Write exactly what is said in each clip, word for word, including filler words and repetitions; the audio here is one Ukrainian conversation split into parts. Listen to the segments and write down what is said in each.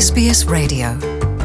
Ес Бі Ес Radio.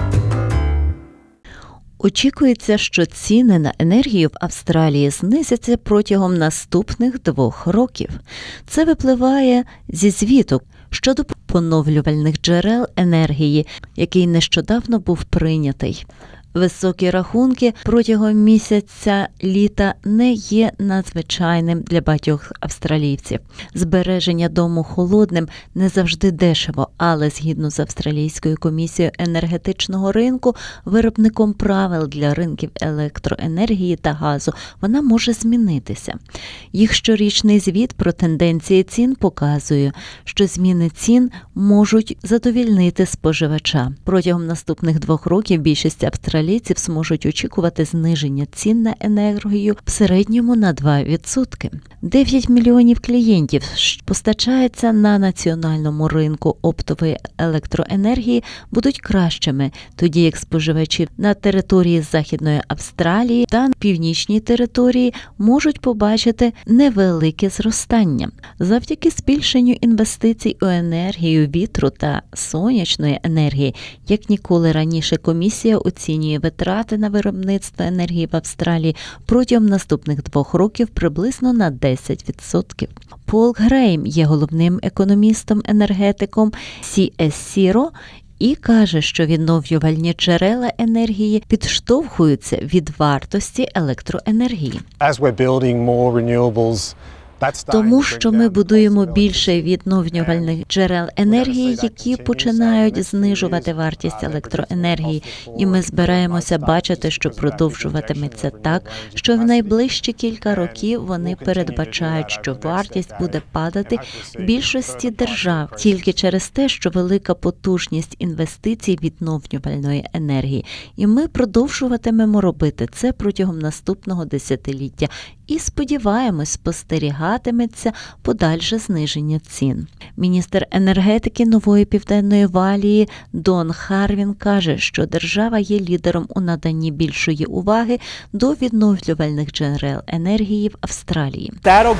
Очікується, що ціни на енергію в Австралії знизяться протягом наступних двох років. Це випливає зі звіту щодо поновлювальних джерел енергії, який нещодавно був прийнятий. Високі рахунки протягом місяця літа не є надзвичайним для багатьох австралійців. Збереження дому холодним не завжди дешево, але згідно з Австралійською комісією енергетичного ринку, виробником правил для ринків електроенергії та газу, вона може змінитися. Їх щорічний звіт про тенденції цін показує, що зміни цін можуть задовільнити споживача. Протягом наступних двох років більшість австралійців зможуть очікувати зниження цін на енергію в середньому на два відсотки. дев'ять мільйонів клієнтів постачаються на національному ринку оптової електроенергії будуть кращими, тоді як споживачі на території Західної Австралії та північній території можуть побачити невелике зростання. Завдяки збільшенню інвестицій у енергію вітру та сонячної енергії, як ніколи раніше комісія оцінює витрати на виробництво енергії в Австралії протягом наступних двох років приблизно на десять відсотків. Пол Грейм є головним економістом-енергетиком Сі Ес Зіро і каже, що відновлювальні джерела енергії підштовхуються від вартості електроенергії. As we're building more renewables, Тому що ми будуємо більше відновлювальних джерел енергії, які починають знижувати вартість електроенергії. І ми збираємося бачити, що продовжуватиметься так, що в найближчі кілька років вони передбачають, що вартість буде падати в більшості держав тільки через те, що велика потужність інвестицій відновлювальної енергії. І ми продовжуватимемо робити це протягом наступного десятиліття. І, сподіваємось, спостерігатиметься подальше зниження цін. Міністр енергетики Нової Південної Валії Дон Харвін каже, що держава є лідером у наданні більшої уваги до відновлювальних джерел енергії в Австралії.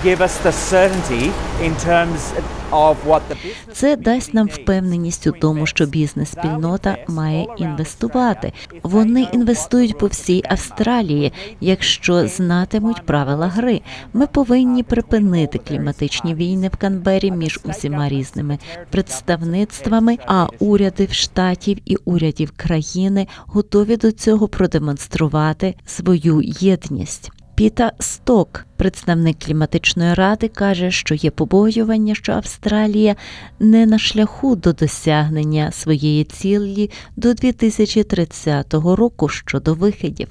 Це дасть нам впевненість у тому, що бізнес-спільнота має інвестувати. Вони інвестують по всій Австралії, якщо знатимуть правила гри. Ми повинні припинити кліматичні війни в Канбері між усіма різними представництвами, а уряди штатів і урядів країни готові до цього продемонструвати свою єдність. Піта Сток, представник кліматичної ради, каже, що є побоювання, що Австралія не на шляху до досягнення своєї цілі до дві тисячі тридцятого року щодо виходів.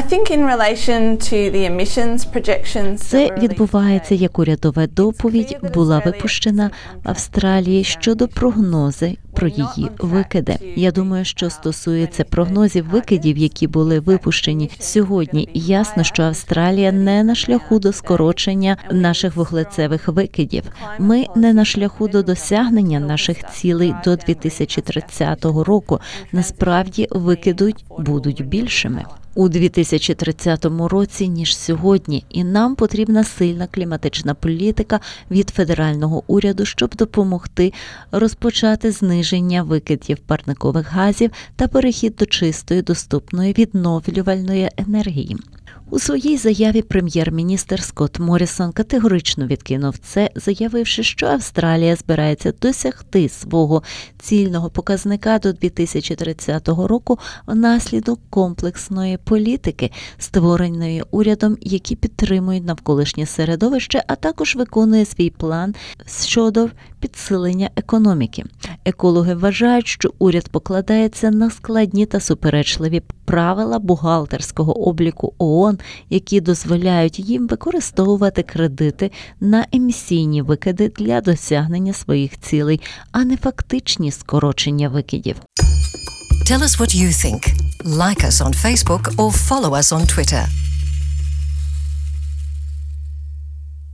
Це відбувається, як урядова доповідь була випущена в Австралії щодо прогнози про її викиди. Я думаю, що стосується прогнозів викидів, які були випущені сьогодні, ясно, що Австралія не на шляху до скорочення наших вуглецевих викидів. Ми не на шляху до досягнення наших цілей до дві тисячі тридцятого року. Насправді, викиди будуть більшими у дві тисячі тридцятому році, ніж сьогодні, і нам потрібна сильна кліматична політика від федерального уряду, щоб допомогти розпочати зниження викидів парникових газів та перехід до чистої, доступної відновлювальної енергії. У своїй заяві прем'єр-міністр Скотт Морісон категорично відкинув це, заявивши, що Австралія збирається досягти свого цільного показника до дві тисячі тридцятого року внаслідок комплексної політики, створеної урядом, які підтримують навколишнє середовище, а також виконує свій план щодо підсилення економіки. Екологи вважають, що уряд покладається на складні та суперечливі правила бухгалтерського обліку ООН, які дозволяють їм використовувати кредити на емісійні викиди для досягнення своїх цілей, а не фактичні скорочення викидів. Tell us what you think. Like us on Facebook or follow us on Twitter.